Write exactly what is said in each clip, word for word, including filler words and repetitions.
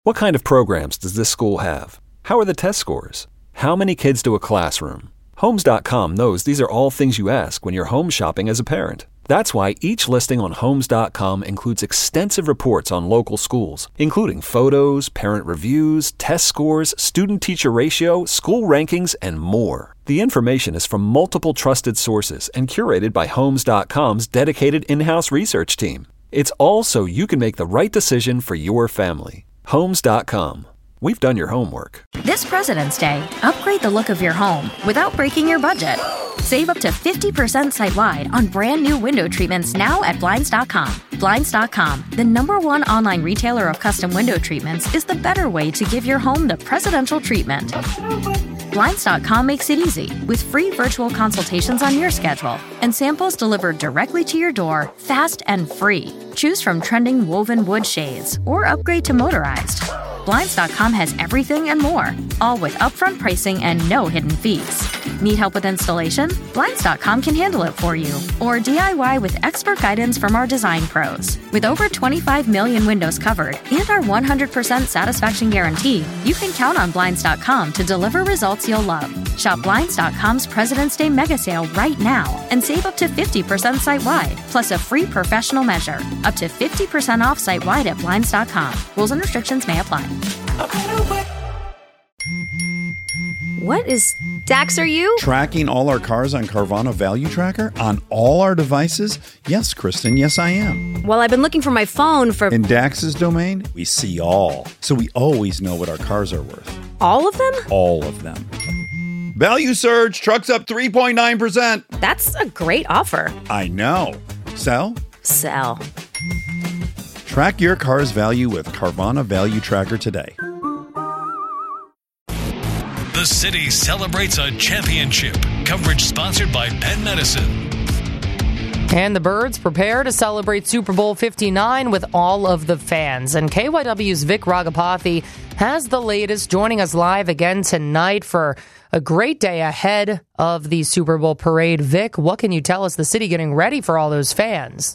What kind of programs does this school have? How are the test scores? How many kids do a classroom? Homes dot com knows these are all things you ask when you're home shopping as a parent. That's why each listing on Homes dot com includes extensive reports on local schools, including photos, parent reviews, test scores, student-teacher ratio, school rankings, and more. The information is from multiple trusted sources and curated by Homes dot com's dedicated in-house research team. It's all so you can make the right decision for your family. Homes dot com. We've done your homework. This President's Day, upgrade the look of your home without breaking your budget. Save up to fifty percent site-wide on brand new window treatments now at Blinds dot com. Blinds dot com, the number one online retailer of custom window treatments, is the better way to give your home the presidential treatment. Blinds dot com makes it easy with free virtual consultations on your schedule and samples delivered directly to your door, fast and free. Choose from trending woven wood shades or upgrade to motorized. Blinds dot com has everything and more, all with upfront pricing and no hidden fees. Need help with installation? Blinds dot com can handle it for you. Or D I Y with expert guidance from our design pros. With over twenty-five million windows covered and our one hundred percent satisfaction guarantee, you can count on Blinds dot com to deliver results you'll love. Shop Blinds dot com's President's Day mega sale right now and save up to fifty percent site-wide, plus a free professional measure. Up to fifty percent off site-wide at Blinds dot com. Rules and restrictions may apply. What is... Dax, are you? Tracking all our cars on Carvana Value Tracker on all our devices? Yes, Kristen, yes I am. Well, I've been looking for my phone for... In Dax's domain, we see all. So we always know what our cars are worth. All of them? All of them. Value surge, trucks up three point nine percent. That's a great offer. I know. Sell? Sell. Track your car's value with Carvana Value Tracker today. The city celebrates a championship. Coverage sponsored by Penn Medicine. And the Birds prepare to celebrate Super Bowl fifty-nine with all of the fans. And K Y W's Vic Ragapathy has the latest, joining us live again tonight for a great day ahead of the Super Bowl parade. Vic, what can you tell us the city getting ready for all those fans?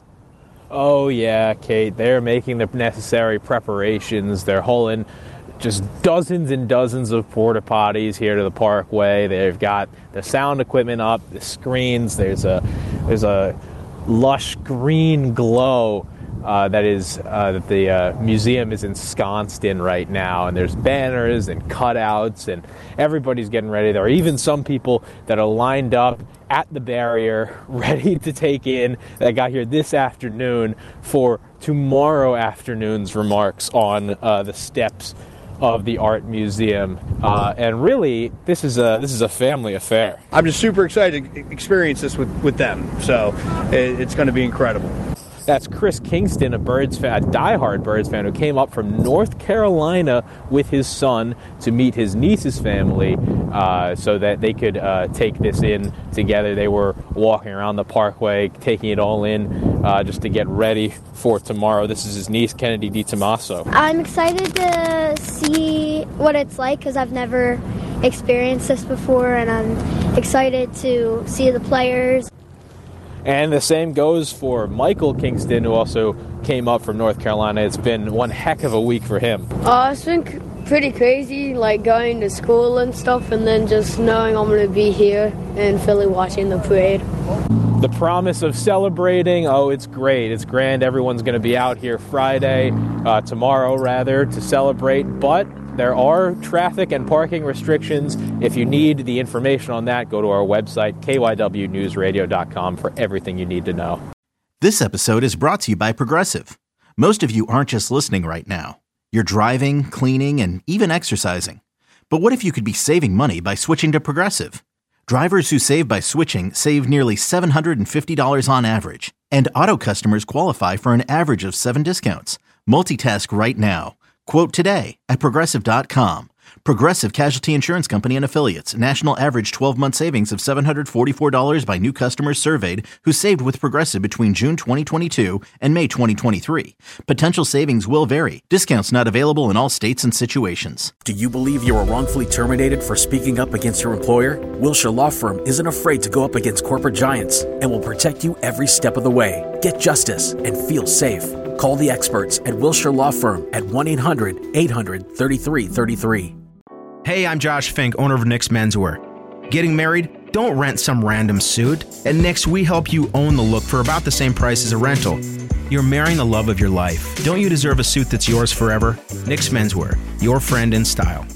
Oh, yeah, Kate. They're making the necessary preparations. They're hauling just dozens and dozens of porta potties here to the Parkway. They've got the sound equipment up, the screens. There's a there's a lush green glow uh, that is uh, that the uh, museum is ensconced in right now. And there's banners and cutouts, and everybody's getting ready. There are even some people that are lined up at the barrier, ready to take in, that got here this afternoon for tomorrow afternoon's remarks on uh, the steps of the art museum. Uh, and really, this is a this is a family affair. I'm just super excited to experience this with, with them. So it, it's going to be incredible. That's Chris Kingston, a Birds fan, a diehard Birds fan, who came up from North Carolina with his son to meet his niece's family uh, so that they could uh, take this in together. They were walking around the Parkway, taking it all in uh, just to get ready for tomorrow. This is his niece, Kennedy DiTomaso. I'm excited to see what it's like because I've never experienced this before, and I'm excited to see the players. And the same goes for Michael Kingston, who also came up from North Carolina. It's been one heck of a week for him. Uh, it's been c- pretty crazy, like going to school and stuff, and then just knowing I'm going to be here in Philly watching the parade. The promise of celebrating, oh, it's great. It's grand. Everyone's going to be out here Friday, uh, tomorrow rather, to celebrate. But there are traffic and parking restrictions. If you need the information on that, go to our website, K Y W news radio dot com, for everything you need to know. This episode is brought to you by Progressive. Most of you aren't just listening right now. You're driving, cleaning, and even exercising. But what if you could be saving money by switching to Progressive? Drivers who save by switching save nearly seven hundred fifty dollars on average. And auto customers qualify for an average of seven discounts. Multitask right now. Quote today at Progressive dot com. Progressive Casualty Insurance Company and Affiliates. National average twelve-month savings of seven hundred forty-four dollars by new customers surveyed who saved with Progressive between June twenty twenty-two and May twenty twenty-three. Potential savings will vary. Discounts not available in all states and situations. Do you believe you were wrongfully terminated for speaking up against your employer? Wilshire Law Firm isn't afraid to go up against corporate giants and will protect you every step of the way. Get justice and feel safe. Call the experts at Wilshire Law Firm at one eight hundred eight hundred thirty-three thirty-three. Hey, I'm Josh Fink, owner of Nick's Menswear. Getting married? Don't rent some random suit. At Nick's, we help you own the look for about the same price as a rental. You're marrying the love of your life. Don't you deserve a suit that's yours forever? Nick's Menswear, your friend in style.